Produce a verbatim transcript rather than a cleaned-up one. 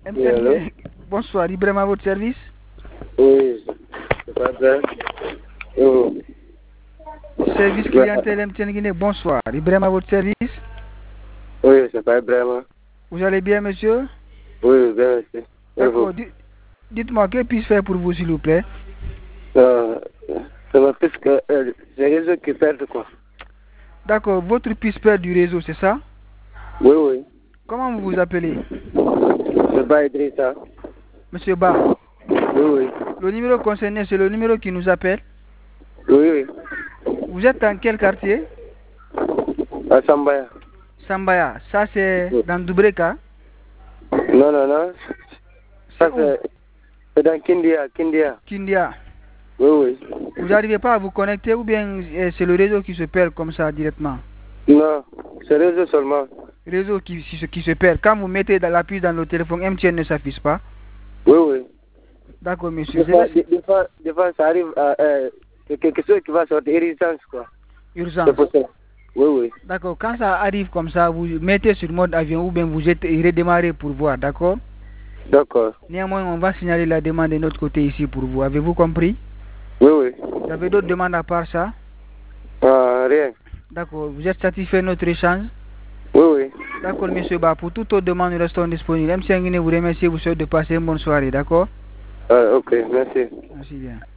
M T N Guinée. Bonsoir, Ibrahim à votre service. Oui, c'est pas bien. Oh. Service clientèle M T N Guinée, bonsoir. Ibrahim à votre service. Oui, c'est pas Ibrahim. Vous allez bien, monsieur? Oui, bien, merci. D'accord, dites-moi, que puis-je faire pour vous, s'il vous plaît? Euh, ça va plus que euh, les réseaux qui perdent, quoi. D'accord, votre piste perd du réseau, c'est ça? Oui, oui. Comment vous vous appelez? C'est Ba Idrissa. Monsieur Ba. Oui, oui. Le numéro concerné, c'est le numéro qui nous appelle? Oui, oui. Vous êtes dans quel quartier? À Sambaya. Sambaya, ça c'est oui. Dans Doubreka? Non, non, non. Ça c'est dans Kindia, Kindia. Kindia. Oui, oui. Vous n'arrivez pas à vous connecter ou bien c'est le réseau qui se perd comme ça directement? Non, c'est le réseau seulement. Réseau qui, qui, se, qui se perd. Quand vous mettez dans l'appui dans le téléphone, M T N ne s'affiche pas? Oui, oui. D'accord, monsieur. Des fois, des, des, fois, des fois, ça arrive à euh, quelque chose qui va sortir, urgence, quoi. Urgence. C'est pour ça. Oui, oui. D'accord, quand ça arrive comme ça, vous mettez sur mode avion ou bien vous êtes redémarré pour voir, d'accord? D'accord. Néanmoins, on va signaler la demande de notre côté ici pour vous. Avez-vous compris? Oui, oui. Vous avez d'autres demandes à part ça? Euh, rien. D'accord, vous êtes satisfait de notre échange? Oui, oui. D'accord, monsieur Ba, pour toute autre demande, nous restons disponibles. M C N Guinée vous remercie, vous souhaite de passer une bonne soirée, d'accord? Euh, ok, merci. Merci bien.